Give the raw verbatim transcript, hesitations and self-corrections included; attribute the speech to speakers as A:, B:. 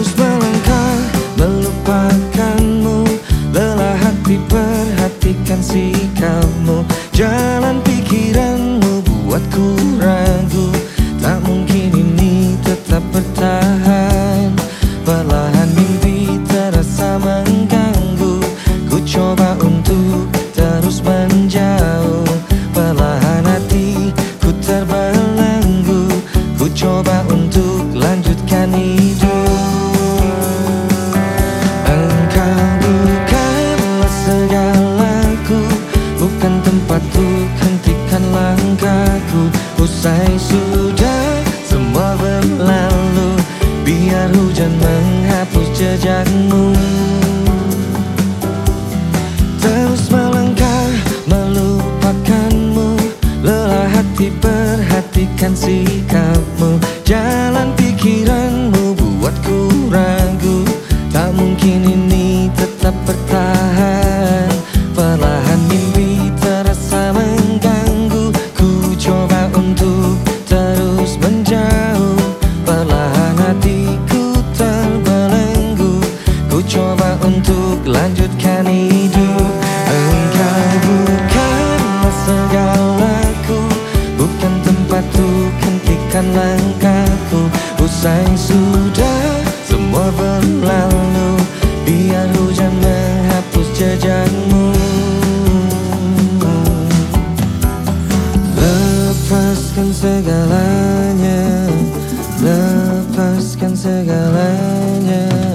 A: Terus melangkah melupakanmu, lelah hati perhatikan sikapmu. Jalan pikiranmu buatku ragu, tak mungkin ini tetap bertahan. Perlahan mimpi terasa mengganggu, ku coba untuk terus menjauh. Perlahan hatiku terbelenggu, ku coba untuk lanjutkan hidup. Engkau bukanlah segalaku, bukan tempat untuk hentikan langkahku. Usai sudah semua berlalu, biar hujan menghapus jejakmu. Terus melangkah melupakanmu, lelah hati perhatikan sikapmu. Jalan pikiranmu buatku ragu, tak mungkin ini tetap bertahan. Perlahan mimpi terasa mengganggu, ku coba untuk terus menjauh. Perlahan hatiku terbelenggu, ku coba untuk lanjutkan hidup. Engkau bukanlah segalaku, bukan tempat untuk hentikan langkahku. Usai sudah semua berlalu, biar hujan menghapus jejakmu. Lepaskan segalanya, lepaskan segalanya.